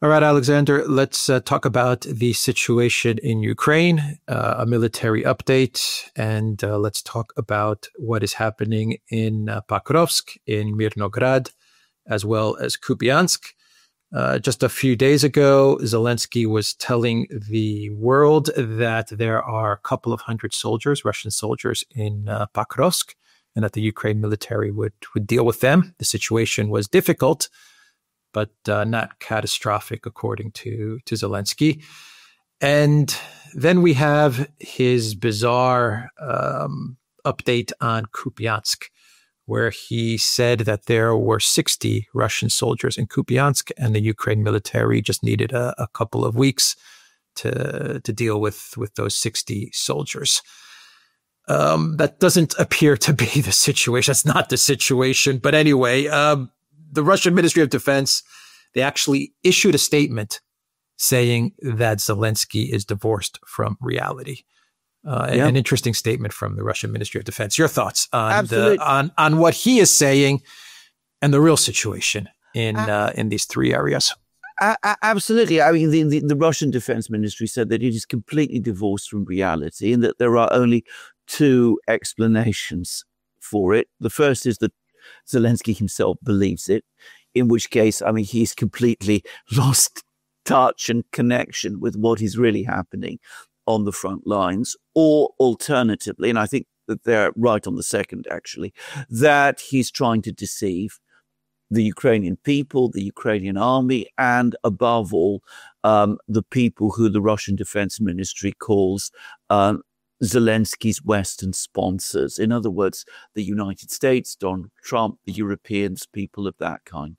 All right, Alexander, let's talk about the situation in Ukraine, a military update, and let's talk about what is happening in Pakrovsk, in Mirnograd, as well as Kupiansk. Just a few days ago, Zelensky was telling the world that there are a couple of hundred soldiers, Russian soldiers, in Pakrovsk, and that the Ukraine military would deal with them. The situation was difficult, but not catastrophic, according to Zelensky. And then we have his bizarre update on Kupiansk, where he said that there were 60 Russian soldiers in Kupiansk, and the Ukraine military just needed a couple of weeks to deal with those 60 soldiers. That doesn't appear to be the situation. That's not the situation. But anyway, the Russian Ministry of Defense, they actually issued a statement saying that Zelensky is divorced from reality. An interesting statement from the Russian Ministry of Defense. Your thoughts on what he is saying and the real situation in these three areas? Absolutely. I mean, the Russian Defense Ministry said that it is completely divorced from reality and that there are only two explanations for it. The first is that Zelensky himself believes it, in which case, I mean, he's completely lost touch and connection with what is really happening on the front lines, or alternatively, and I think that they're right on the second, actually, that he's trying to deceive the Ukrainian people, the Ukrainian army, and above all, the people who the Russian Defense Ministry calls Zelensky's Western sponsors. In other words, the United States, Donald Trump, the Europeans, people of that kind.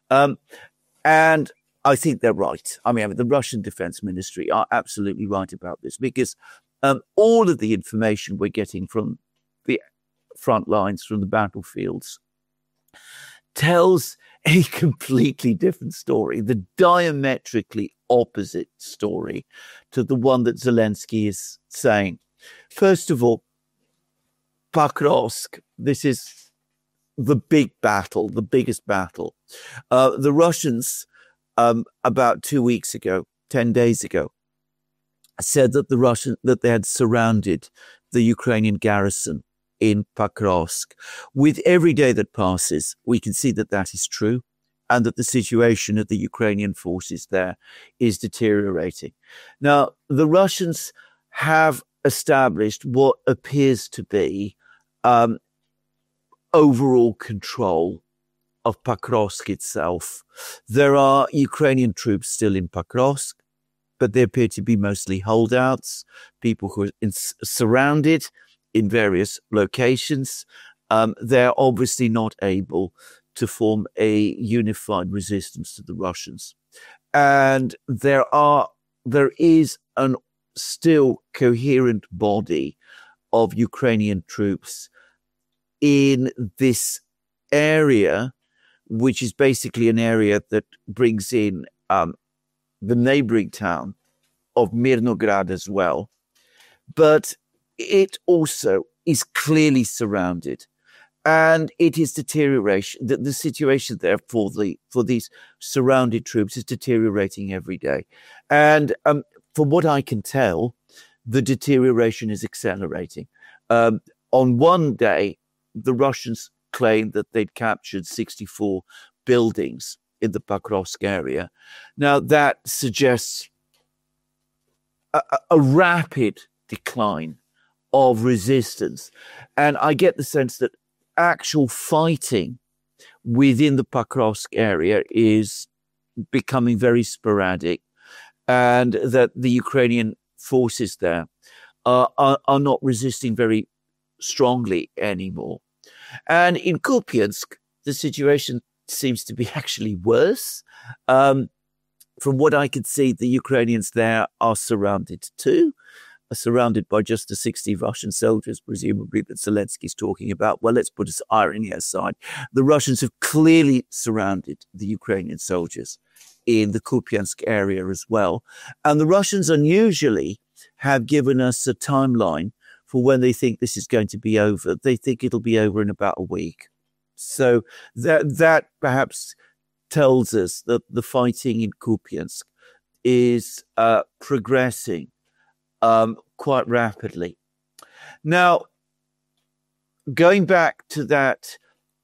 And I think they're right. I mean, the Russian Defense Ministry are absolutely right about this, because all of the information we're getting from the front lines, from the battlefields, tells a completely different story, the diametrically opposite story to the one that Zelensky is saying. First of all, Pakrovsk, this is the big battle, the biggest battle. The Russians, about 2 weeks ago, 10 days ago, said that they had surrounded the Ukrainian garrison in Pakrovsk. With every day that passes, we can see that that is true, and that the situation of the Ukrainian forces there is deteriorating. Now, the Russians have established what appears to be overall control of Pakrovsk itself. There are Ukrainian troops still in Pakrovsk, but they appear to be mostly holdouts, people who are surrounded in various locations. They're obviously not able to form a unified resistance to the Russians. And there is an still coherent body of Ukrainian troops in this area, which is basically an area that brings in the neighboring town of Mirnograd as well. But it also is clearly surrounded, and it is deterioration. The situation there for these surrounded troops is deteriorating every day. And from what I can tell, the deterioration is accelerating. On one day, the Russians claimed that they'd captured 64 buildings in the Pakrovsk area. Now, that suggests a rapid decline of resistance. And I get the sense that actual fighting within the Pakrovsk area is becoming very sporadic, and that the Ukrainian forces there are not resisting very strongly anymore. And in Kupiansk, the situation seems to be actually worse. From what I could see, the Ukrainians there are surrounded too, are surrounded by just the 60 Russian soldiers, presumably, that Zelensky's talking about. Well, let's put this irony aside. The Russians have clearly surrounded the Ukrainian soldiers in the Kupiansk area as well. And the Russians unusually have given us a timeline for when they think this is going to be over. They think it'll be over in about a week. So that perhaps tells us that the fighting in Kupiansk is progressing quite rapidly. Now, going back to that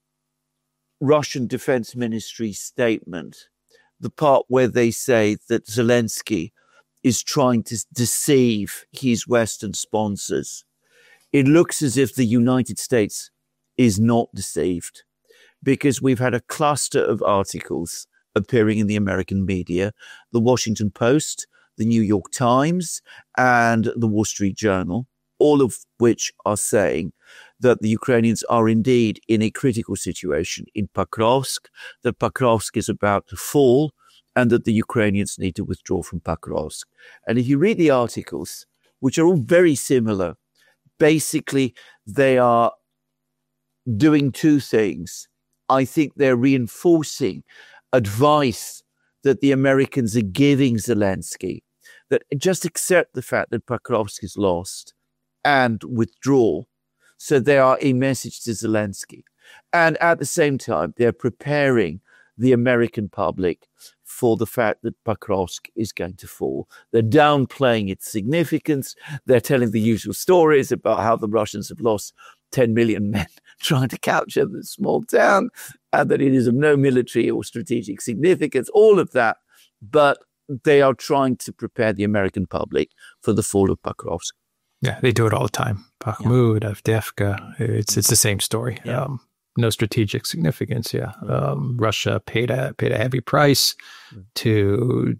Russian Defense Ministry statement, the part where they say that Zelensky is trying to deceive his Western sponsors, it looks as if the United States is not deceived, because we've had a cluster of articles appearing in the American media, the Washington Post, the New York Times, and the Wall Street Journal, all of which are saying that the Ukrainians are indeed in a critical situation in Pakrovsk, that Pakrovsk is about to fall, and that the Ukrainians need to withdraw from Pakrovsk. And if you read the articles, which are all very similar, basically they are doing two things. I think they're reinforcing advice that the Americans are giving Zelensky, that just accept the fact that Pakrovsk is lost and withdraw. So they are a message to Zelensky. And at the same time, they're preparing the American public for the fact that Pakrovsk is going to fall. They're downplaying its significance. They're telling the usual stories about how the Russians have lost 10 million men trying to capture the small town, and that it is of no military or strategic significance, all of that. But they are trying to prepare the American public for the fall of Pakrovsk. Yeah, they do it all the time. Bakhmut, Avdiivka, it's the same story. Yeah. No strategic significance. Yeah, Russia paid a heavy price to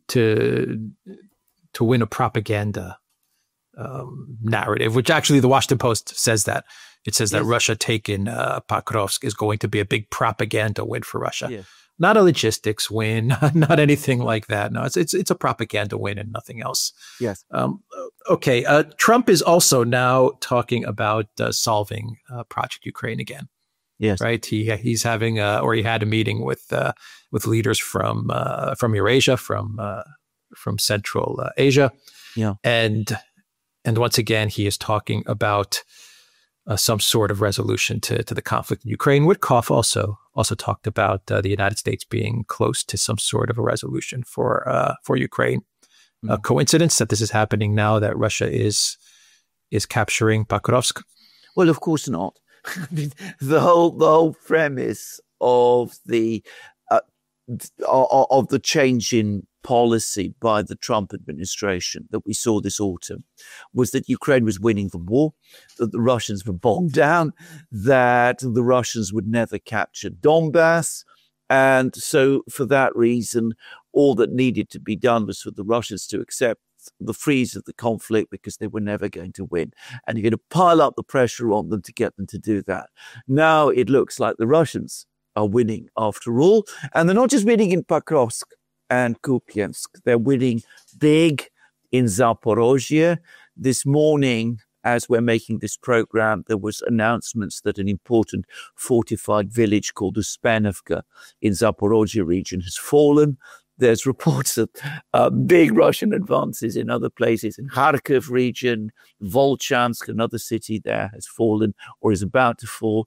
win a propaganda narrative, which actually the Washington Post says that. It says that Russia taking Pakrovsk is going to be a big propaganda win for Russia. Yeah. Not a logistics win, not anything like that. No, it's a propaganda win and nothing else. Yes. Okay. Trump is also now talking about solving Project Ukraine again. Yes. Right. He's having he had a meeting with leaders from Eurasia, from Central Asia. Yeah. And once again, he is talking about some sort of resolution to the conflict in Ukraine. Witkoff also talked about the United States being close to some sort of a resolution for Ukraine. A coincidence that this is happening now that Russia is capturing Pakrovsk? Well, of course not. the whole premise of the change in policy by the Trump administration that we saw this autumn was that Ukraine was winning the war, that the Russians were bogged down, that the Russians would never capture Donbass. And so for that reason, all that needed to be done was for the Russians to accept the freeze of the conflict because they were never going to win. And you're going to pile up the pressure on them to get them to do that. Now it looks like the Russians are winning after all. And they're not just winning in Pakrovsk and Kupiansk. They're winning big in Zaporozhye. This morning, as we're making this program, there was announcements that an important fortified village called Uspenovka in Zaporozhye region has fallen. There's reports of big Russian advances in other places. In Kharkiv region, Volchansk, another city there, has fallen or is about to fall.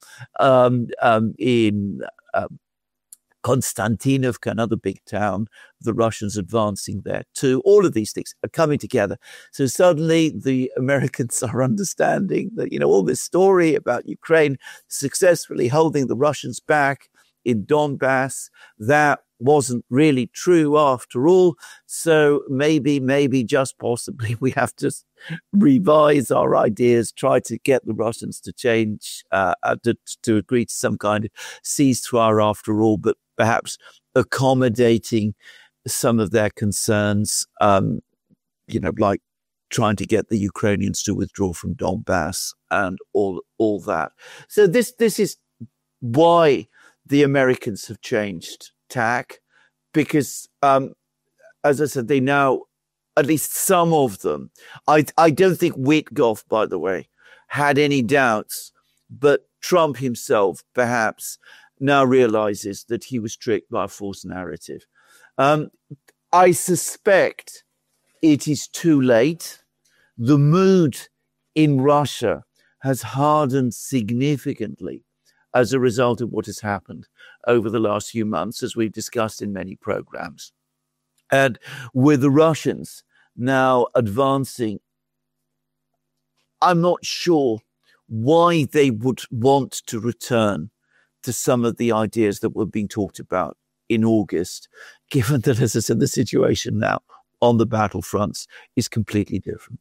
In Konstantinovka, another big town, the Russians advancing there too. All of these things are coming together. So suddenly the Americans are understanding that, all this story about Ukraine successfully holding the Russians back in Donbass, that wasn't really true after all. So maybe just possibly we have to revise our ideas, try to get the Russians to change, to agree to some kind of ceasefire after all, but perhaps accommodating some of their concerns, like trying to get the Ukrainians to withdraw from Donbass and all that. So this is why the Americans have changed tack, because, as I said, they now, at least some of them, I don't think Witkoff, by the way, had any doubts, but Trump himself perhaps now realizes that he was tricked by a false narrative. I suspect it is too late. The mood in Russia has hardened significantly as a result of what has happened. over the last few months, as we've discussed in many programs. And with the Russians now advancing, I'm not sure why they would want to return to some of the ideas that were being talked about in August, given that, as I said, the situation now on the battlefronts is completely different.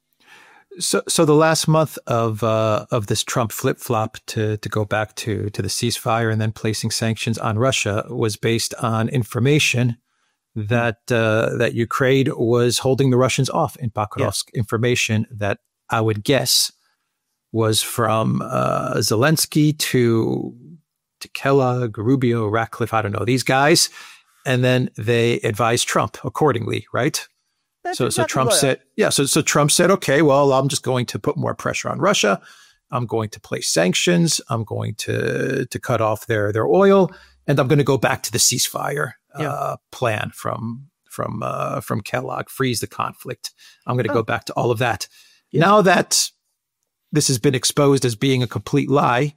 So the last month of this Trump flip-flop to go back to the ceasefire and then placing sanctions on Russia was based on information that Ukraine was holding the Russians off in Pakrovsk. Yeah. Information that I would guess was from Zelensky to Kellogg, Rubio, Ratcliffe, I don't know, these guys. And then they advised Trump accordingly, right? So Trump said, So Trump said, okay, well, I'm just going to put more pressure on Russia. I'm going to place sanctions. I'm going to cut off their oil, and I'm going to go back to the ceasefire plan from Kellogg, freeze the conflict. I'm going to go back to all of that. Yeah. Now that this has been exposed as being a complete lie,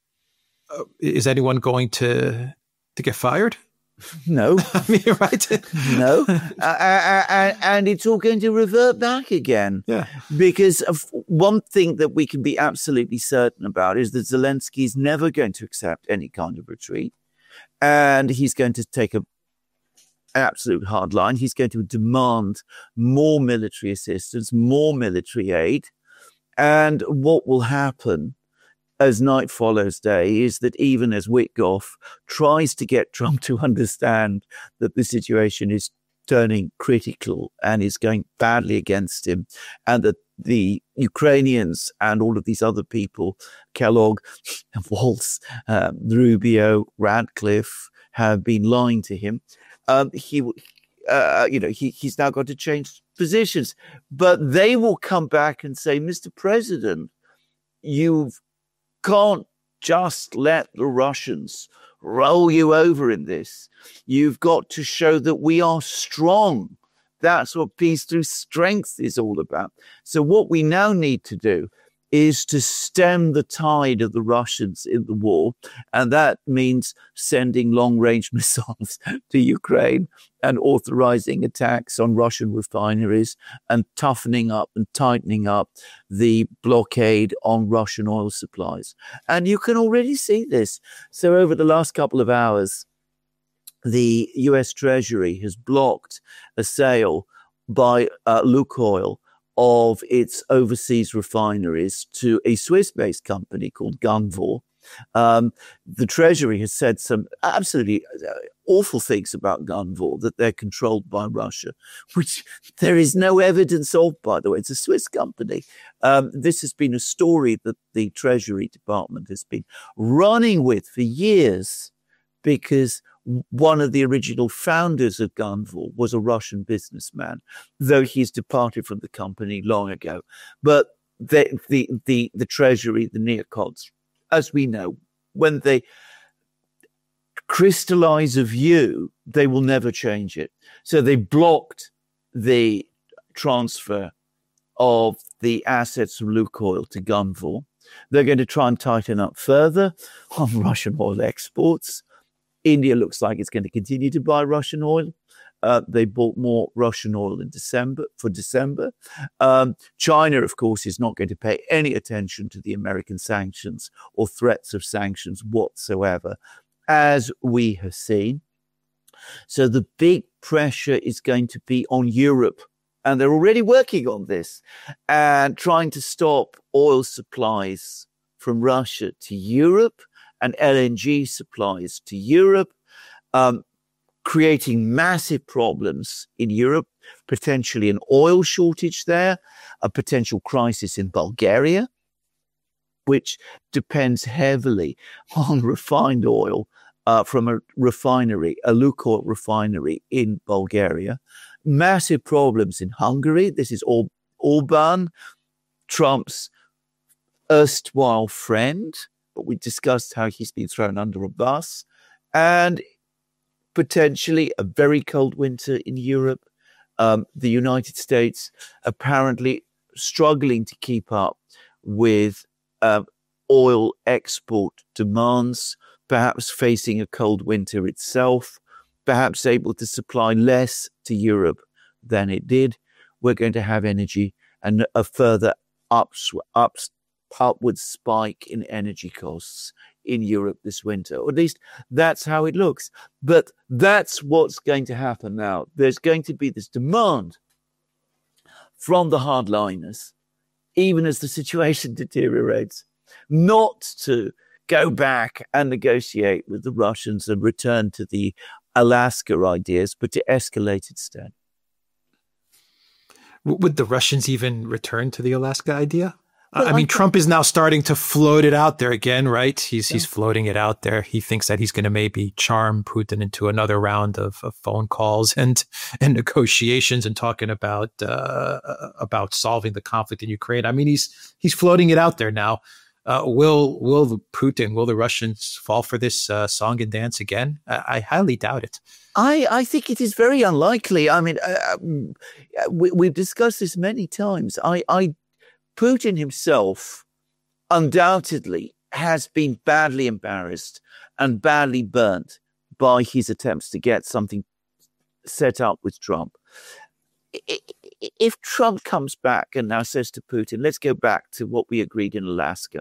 is anyone going to get fired? No. I mean, right? No. And it's all going to revert back again. Yeah. Because of one thing that we can be absolutely certain about is that Zelensky is never going to accept any kind of retreat. And he's going to take an absolute hard line. He's going to demand more military assistance, more military aid. And what will happen as night follows day is that even as Witkoff tries to get Trump to understand that the situation is turning critical and is going badly against him, and that the Ukrainians and all of these other people, Kellogg, Waltz, Rubio, Ratcliffe, have been lying to him, he's now got to change positions. But they will come back and say, Mr. President, you can't just let the Russians roll you over in this. You've got to show that we are strong. That's what peace through strength is all about. So what we now need to do is to stem the tide of the Russians in the war. And that means sending long-range missiles to Ukraine and authorizing attacks on Russian refineries and toughening up and tightening up the blockade on Russian oil supplies. And you can already see this. So over the last couple of hours, the US Treasury has blocked a sale by Lukoil of its overseas refineries to a Swiss-based company called Gunvor. The Treasury has said some absolutely awful things about Gunvor, that they're controlled by Russia, which there is no evidence of, by the way. It's a Swiss company. This has been a story that the Treasury Department has been running with for years, because one of the original founders of Gunvor was a Russian businessman, though he's departed from the company long ago. But the Treasury, the neocons, as we know, when they crystallize a view, they will never change it. So they blocked the transfer of the assets from Lukoil to Gunvor. They're going to try and tighten up further on Russian oil exports. India looks like it's going to continue to buy Russian oil. They bought more Russian oil in December. China, of course, is not going to pay any attention to the American sanctions or threats of sanctions whatsoever, as we have seen. So the big pressure is going to be on Europe, and they're already working on this and trying to stop oil supplies from Russia to Europe and LNG supplies to Europe, creating massive problems in Europe, potentially an oil shortage there, a potential crisis in Bulgaria, which depends heavily on refined oil from a refinery, a Lukoil refinery in Bulgaria. Massive problems in Hungary. This is Orban, Trump's erstwhile friend. But we discussed how he's been thrown under a bus, and potentially a very cold winter in Europe. The United States apparently struggling to keep up with oil export demands perhaps facing a cold winter itself, perhaps able to supply less to Europe than it did. We're going to have energy and a further upward spike in energy costs in Europe this winter, or at least that's how it looks. But that's what's going to happen now. There's going to be this demand from the hardliners, even as the situation deteriorates, not to go back and negotiate with the Russians and return to the Alaska ideas, but to escalate instead. Would the Russians even return to the Alaska idea? Well, I mean, Trump is now starting to float it out there again, right? He's floating it out there. He thinks that he's going to maybe charm Putin into another round of phone calls and negotiations and talking about solving the conflict in Ukraine. I mean, he's floating it out there now. Will the Russians fall for this song and dance again? I highly doubt it. I think it is very unlikely. I mean, we've discussed this many times. Putin himself undoubtedly has been badly embarrassed and badly burnt by his attempts to get something set up with Trump. If Trump comes back and now says to Putin, let's go back to what we agreed in Alaska,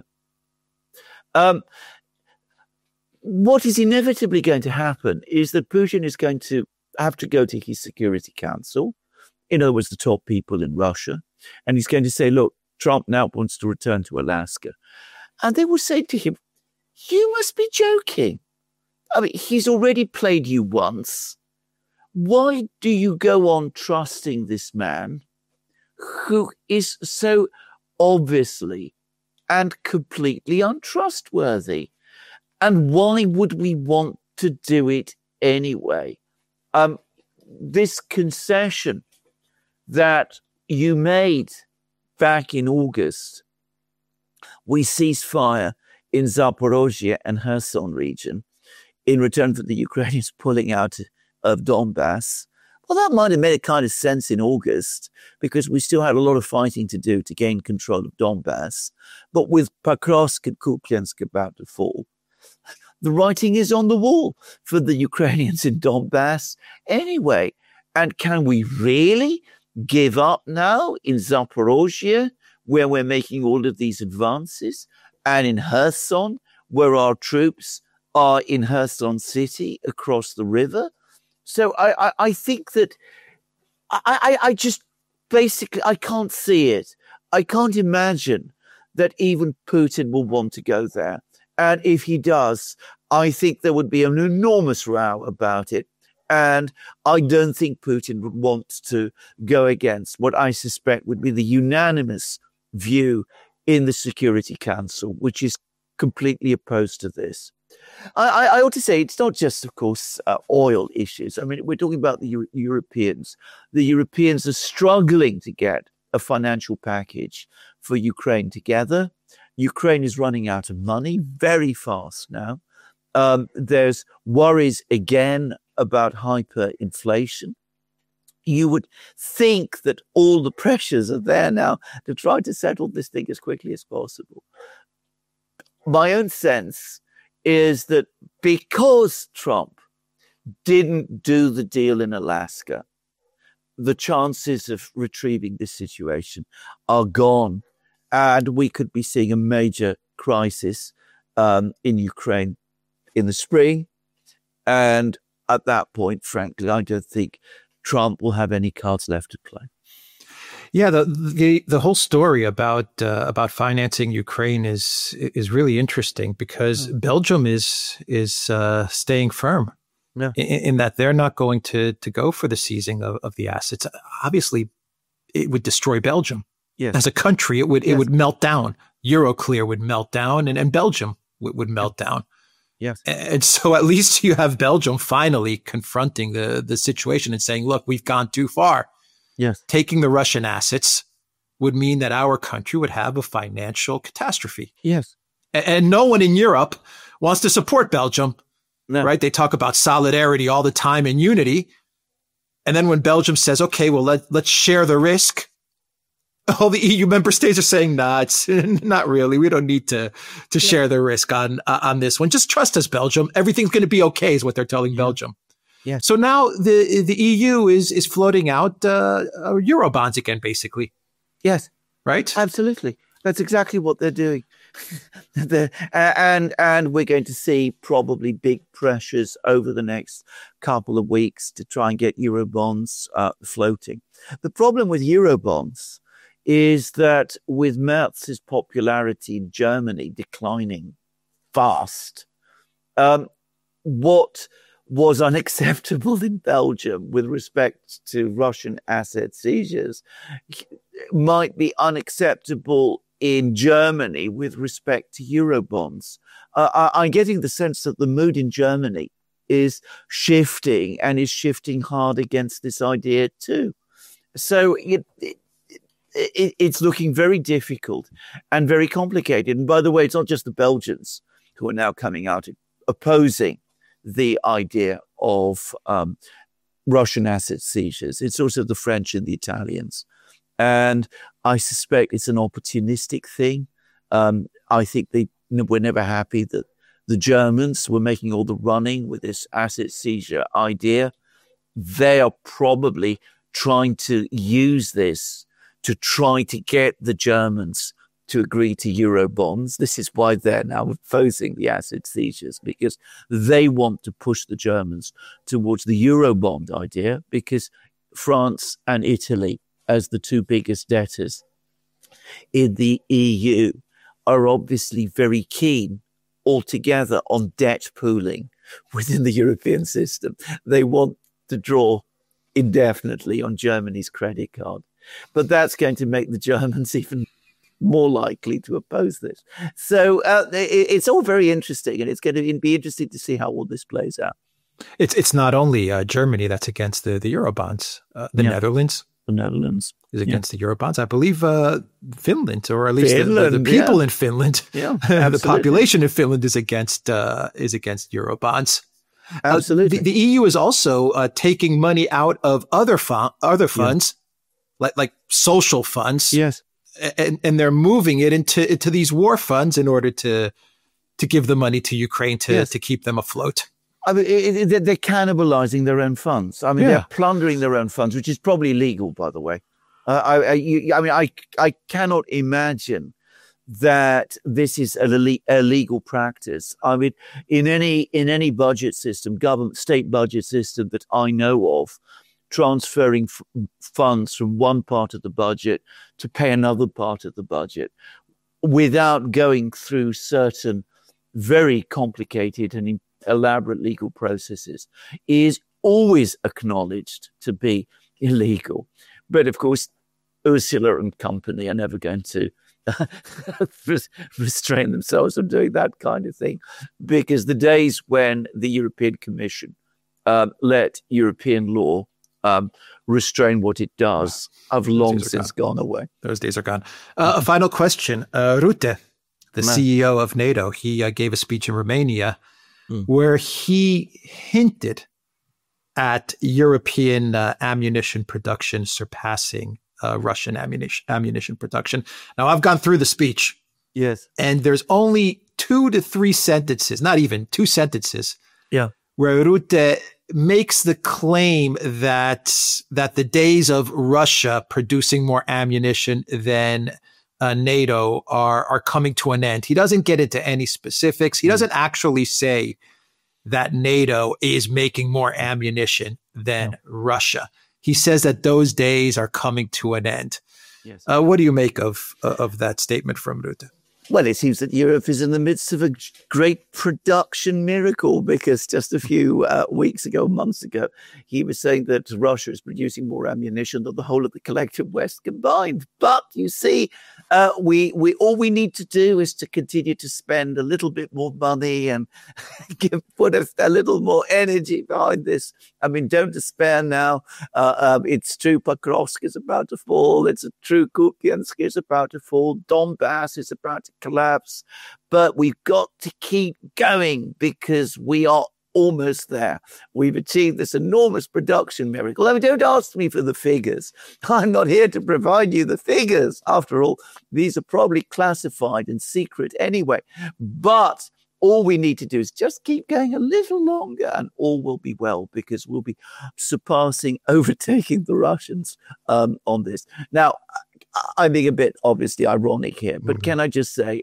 what is inevitably going to happen is that Putin is going to have to go to his Security Council, in other words, the top people in Russia, and he's going to say, look, Trump now wants to return to Alaska. And they will say to him, you must be joking. I mean, he's already played you once. Why do you go on trusting this man who is so obviously and completely untrustworthy? And why would we want to do it anyway? This concession that you made back in August, we ceased fire in Zaporozhye and Kherson region in return for the Ukrainians pulling out of Donbass. Well, that might have made a kind of sense in August because we still had a lot of fighting to do to gain control of Donbass. But with Pakrovsk and Kupiansk about to fall, the writing is on the wall for the Ukrainians in Donbass anyway. And can we really give up now in Zaporozhye, where we're making all of these advances, and in Kherson, where our troops are in Kherson city across the river? So I think that I just basically, I can't see it. I can't imagine that even Putin will want to go there. And if he does, I think there would be an enormous row about it. And I don't think Putin would want to go against what I suspect would be the unanimous view in the Security Council, which is completely opposed to this. I ought to say it's not just, of course, oil issues. I mean, we're talking about the Europeans. The Europeans are struggling to get a financial package for Ukraine together. Ukraine is running out of money very fast now. There's worries again about hyperinflation. You would think that all the pressures are there now to try to settle this thing as quickly as possible. My own sense is that because Trump didn't do the deal in Alaska, the chances of retrieving this situation are gone. And we could be seeing a major crisis in Ukraine in the spring. And at that point, frankly, I don't think Trump will have any cards left to play. Yeah, the whole story about financing Ukraine is really interesting because Belgium is staying firm in that they're not going to go for the seizing of the assets. Obviously, it would destroy Belgium. Yes. As a country, it would melt down. Euroclear would melt down, and Belgium would melt down. Yes. And so at least you have Belgium finally confronting the situation and saying, look, we've gone too far. Yes. Taking the Russian assets would mean that our country would have a financial catastrophe. Yes. And no one in Europe wants to support Belgium, right? They talk about solidarity all the time and unity. And then when Belgium says, okay, well, let's share the risk. all the EU member states are saying, nah, it's not really. We don't need to share the risk on this one. Just trust us, Belgium. Everything's going to be okay, is what they're telling Belgium. Yeah. So now the EU is floating out Eurobonds again, basically. Yes. Right? Absolutely. That's exactly what they're doing. And we're going to see probably big pressures over the next couple of weeks to try and get Eurobonds floating. The problem with Eurobonds is that with Merz's popularity in Germany declining fast, what was unacceptable in Belgium with respect to Russian asset seizures might be unacceptable in Germany with respect to Eurobonds. I'm getting the sense that the mood in Germany is shifting and is shifting hard against this idea too. So it's looking very difficult and very complicated. And by the way, it's not just the Belgians who are now coming out opposing the idea of Russian asset seizures. It's also the French and the Italians. And I suspect it's an opportunistic thing. I think they were never happy that the Germans were making all the running with this asset seizure idea. They are probably trying to use this to try to get the Germans to agree to Eurobonds. This is why they're now opposing the asset seizures, because they want to push the Germans towards the Eurobond idea, because France and Italy, as the two biggest debtors in the EU, are obviously very keen altogether on debt pooling within the European system. They want to draw indefinitely on Germany's credit card. But that's going to make the Germans even more likely to oppose this. So it's all very interesting, and it's going to be interesting to see how all this plays out. It's not only Germany that's against the Eurobonds. The Netherlands. The Netherlands is against the Eurobonds. I believe Finland, or at least the people in Finland, the population in Finland is against Eurobonds. Absolutely. The EU is also taking money out of other funds, like social funds. Yes. And they're moving it into these war funds in order to give the money to Ukraine to keep them afloat. I mean, they're cannibalizing their own funds. I mean, they're plundering their own funds, which is probably illegal, by the way. I cannot imagine that this is a legal practice. I mean, in any budget system, state budget system that I know of, transferring funds from one part of the budget to pay another part of the budget without going through certain very complicated and elaborate legal processes is always acknowledged to be illegal. But of course, Ursula and company are never going to restrain themselves from doing that kind of thing, because the days when the European Commission let European law restrain what it does have long since gone away. Those days are gone. A final question. Rutte, the CEO of NATO, he gave a speech in Romania where he hinted at European ammunition production surpassing Russian ammunition production. Now, I've gone through the speech. Yes. And there's only 2 to 3 sentences, not even 2 sentences, where Rutte makes the claim that the days of Russia producing more ammunition than NATO are coming to an end. He doesn't get into any specifics. He doesn't actually say that NATO is making more ammunition than Russia. He says that those days are coming to an end. Yes. What do you make of that statement from Rutte? Well, it seems that Europe is in the midst of a great production miracle, because just a few months ago, he was saying that Russia is producing more ammunition than the whole of the collective West combined. But you see, we all we need to do is to continue to spend a little bit more money and put a little more energy behind this. I mean, don't despair now. It's true, Pokrovsk is about to fall. It's true, Kupiansk is about to fall. Donbass is about to collapse. But we've got to keep going, because we are almost there. We've achieved this enormous production miracle. I mean, don't ask me for the figures. I'm not here to provide you the figures. After all, these are probably classified and secret anyway. But all we need to do is just keep going a little longer and all will be well, because we'll be overtaking the Russians on this. Now, I'm being a bit obviously ironic here, but can I just say,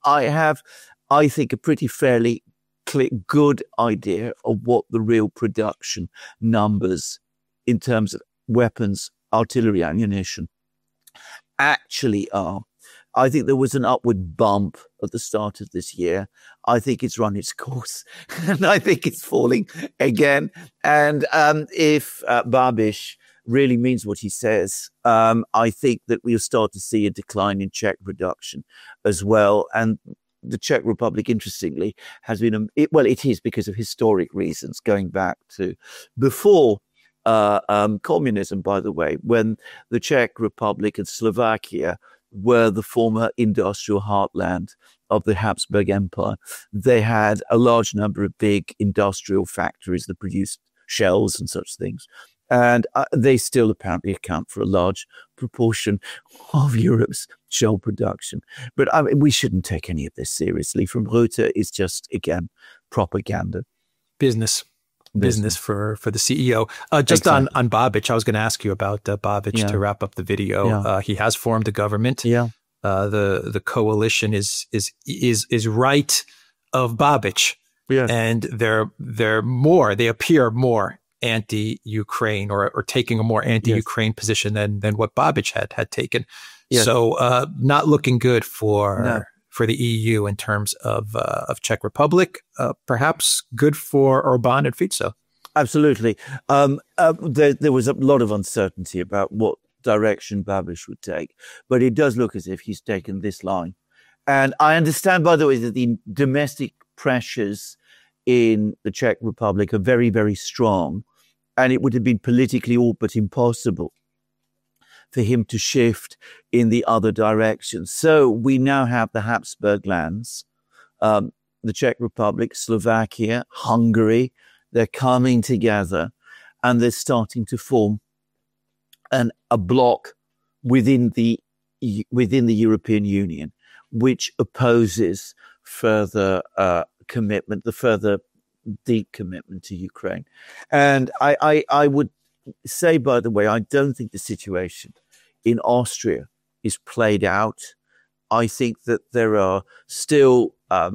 I think, a pretty fairly good idea of what the real production numbers in terms of weapons, artillery, ammunition actually are. I think there was an upward bump at the start of this year. I think it's run its course, and I think it's falling again. And if Babiš really means what he says, I think that we'll start to see a decline in Czech production as well. And the Czech Republic, interestingly, has been, it is because of historic reasons, going back to before communism, by the way, when the Czech Republic and Slovakia were the former industrial heartland of the Habsburg Empire. They had a large number of big industrial factories that produced shells and such things. And they still apparently account for a large proportion of Europe's shell production. But I mean, we shouldn't take any of this seriously. From Rutte, it's just, again, propaganda. Business for the CEO. Just exactly. on Babiš, I was going to ask you about Babiš to wrap up the video. Yeah. He has formed a government. Yeah. The coalition is right of Babiš. Yes. And they appear more anti-Ukraine or taking a more anti-Ukraine position than what Babiš had taken. Yes. So not looking good for the EU in terms of Czech Republic, perhaps good for Orbán and Fico. Absolutely. There was a lot of uncertainty about what direction Babiš would take, but it does look as if he's taken this line. And I understand, by the way, that the domestic pressures in the Czech Republic are very, very strong, and it would have been politically all but impossible for him to shift in the other direction. So we now have the Habsburg lands, the Czech Republic, Slovakia, Hungary. They're coming together and they're starting to form a bloc within the European Union, which opposes further commitment, the further deep commitment to Ukraine. And I would say, by the way, I don't think the situation in Austria is played out. I think that there's still a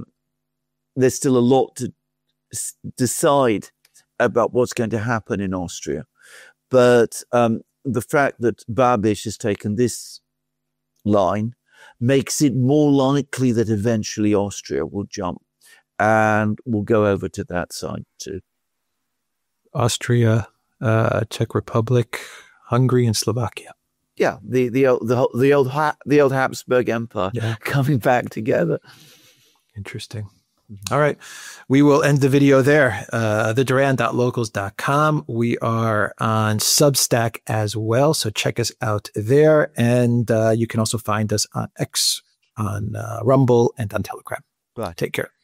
lot to decide about what's going to happen in Austria. But the fact that Babiš has taken this line makes it more likely that eventually Austria will jump and will go over to that side too. Austria, Czech Republic, Hungary, and Slovakia. Yeah, the old Habsburg Empire coming back together. Interesting. All right. We will end the video there. TheDuran.locals.com. We are on Substack as well, so check us out there. And you can also find us on X, on Rumble, and on Telegram. Right. Take care.